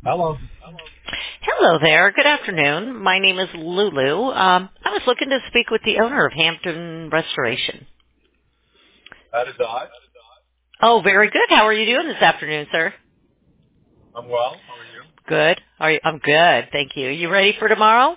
Hello. Hello there. Good afternoon. My name is Lulu. I was looking to speak with the owner of Hampton Restoration. That is I. Oh, very good. How are you doing this afternoon, sir? I'm well. How are you? Good. I'm good. Thank you. You ready for tomorrow?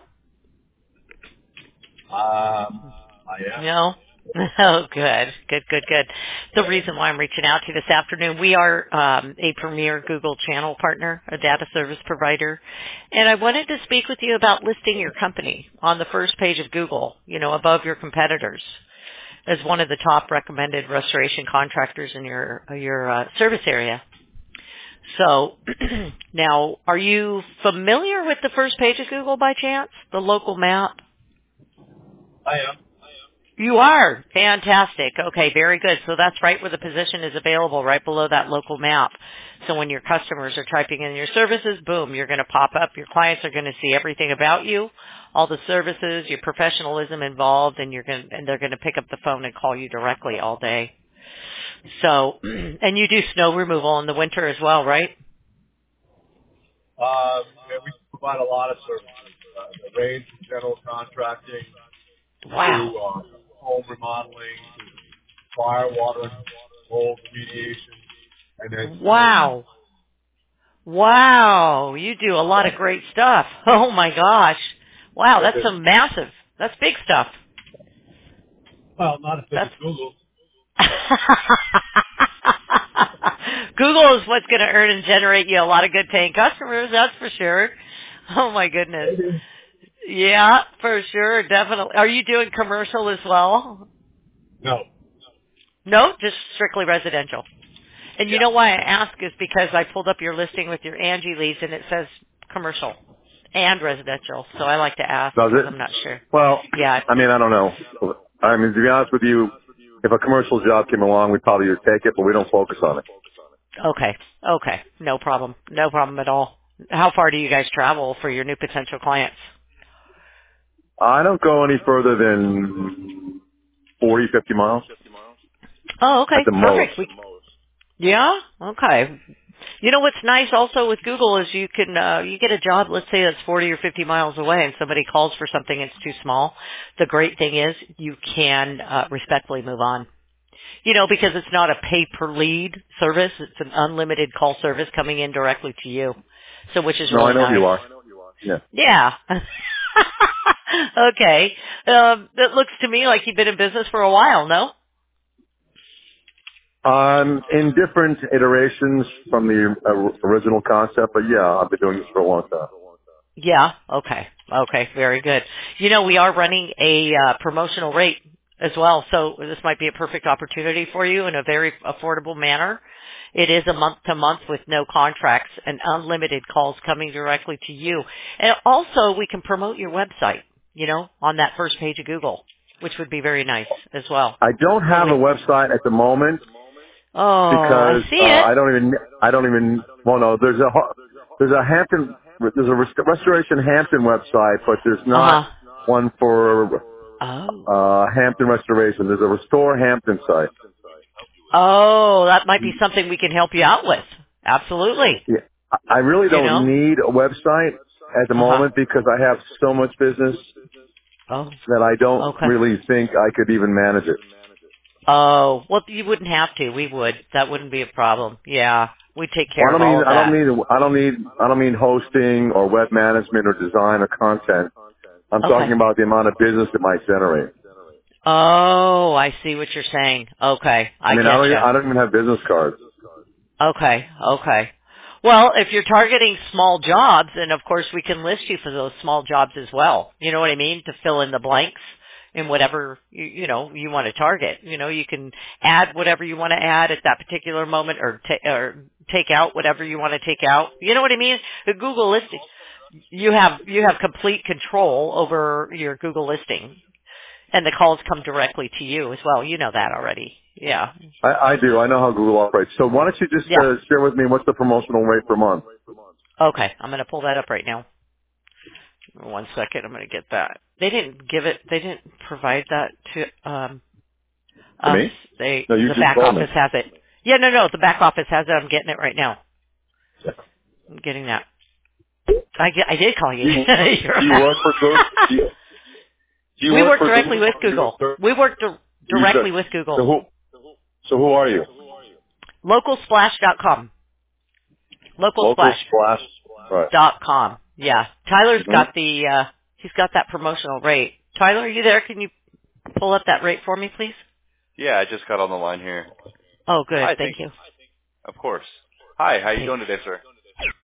I am. No? Oh, good. Good. The reason why I'm reaching out to you this afternoon, we are a premier Google channel partner, a data service provider, and I wanted to speak with you about listing your company on the first page of Google, above your competitors, as one of the top recommended restoration contractors in your service area. So now, are you familiar with the first page of Google by chance? The local map? I am. You are. Fantastic. Okay, very good. So that's right where the position is available, right below that local map. So when your customers are typing in your services, boom, you're going to pop up. Your clients are going to see everything about you, all the services, your professionalism involved, and they're going to pick up the phone and call you directly all day. So, and you do snow removal in the winter as well, right? Yeah, we provide a lot of services. The range from general contracting Wow. to home remodeling to fire, water, and mold remediation, and then snow removal. Wow. Wow. You do a lot of great stuff. Oh my gosh. Wow, I that's do. some massive, that's big stuff. Well, not as big as That's Google. Google is what's going to earn and generate you a lot of good paying customers, that's for sure. Oh my goodness. Maybe. Yeah, for sure, definitely. Are you doing commercial as well? No. No, just strictly residential. And you Yeah. know why I ask is because I pulled up your listing with your Angie leads and it says commercial and residential. So I like to ask Does because it? I'm not sure. Well, Yeah. I mean, I don't know. I mean, to be honest with you, if a commercial job came along, we'd probably would take it, but we don't focus on it. Okay. Okay. No problem. No problem at all. How far do you guys travel for your new potential clients? I don't go any further than 40, 50 miles Oh, at okay. the most. Perfect. Yeah? Okay. You know what's nice also with Google is you can you get a job, let's say that's 40 or 50 miles away and somebody calls for something that's too small. The great thing is you can respectfully move on. Because it's not a pay per lead service, it's an unlimited call service coming in directly to you. So which is No, I really know who you nice. are. Yeah. Yeah. Okay. That looks to me like you've been in business for a while, no? In different iterations from the original concept, but yeah, I've been doing this for a long time. Yeah. Okay. Okay. Very good. We are running a promotional rate as well, so this might be a perfect opportunity for you in a very affordable manner. It is a month to month with no contracts and unlimited calls coming directly to you. And also we can promote your website, on that first page of Google, which would be very nice as well. I don't So have a website at the moment oh, I because see it. I don't even. Well, no, there's a Hampton, there's a Restoration Hampton website, but there's not Uh-huh. one for Oh. Hampton Restoration. There's a Restore Hampton site. Oh, that might be something we can help you out with. Absolutely. Yeah, I really You don't know? need a website at the Uh-huh. moment because I have so much business Oh, that I don't okay. really think I could even manage it. Oh, well, you wouldn't have to. We would. That wouldn't be a problem. Yeah. We take Well, care of all of that. I don't mean hosting or web management or design or content. I'm Okay. talking about the amount of business it might generate. Oh, I see what you're saying. Okay. I I mean, get you. I don't even have business cards. Okay. Okay. Well, if you're targeting small jobs, then of course we can list you for those small jobs as well. You know what I mean? To fill in the blanks in whatever you want to target. You can add whatever you want to add at that particular moment, or take out whatever you want to take out. You know what I mean? The Google listing, you have complete control over your Google listing, and the calls come directly to you as well. You know that already. Yeah. I do. I know how Google operates. So why don't you just Yeah. share with me what's the promotional rate per month? Okay. I'm going to pull that up right now. One second, I'm going to get that. They didn't provide that to To us. me? No, you The just back told me. office has it. Yeah, no, the back office has it. I'm getting it right now. I'm getting that. I did call you. Do you work for Google? We work directly with Google. We work directly with Google. So who are you? Localsplash.com. Localsplash. .com. Yeah. Tyler's got he's got that promotional rate. Tyler, are you there? Can you pull up that rate for me, please? Yeah, I just got on the line here. Oh, good. Hi, Thank you. Of course. Hi, how you doing today, sir?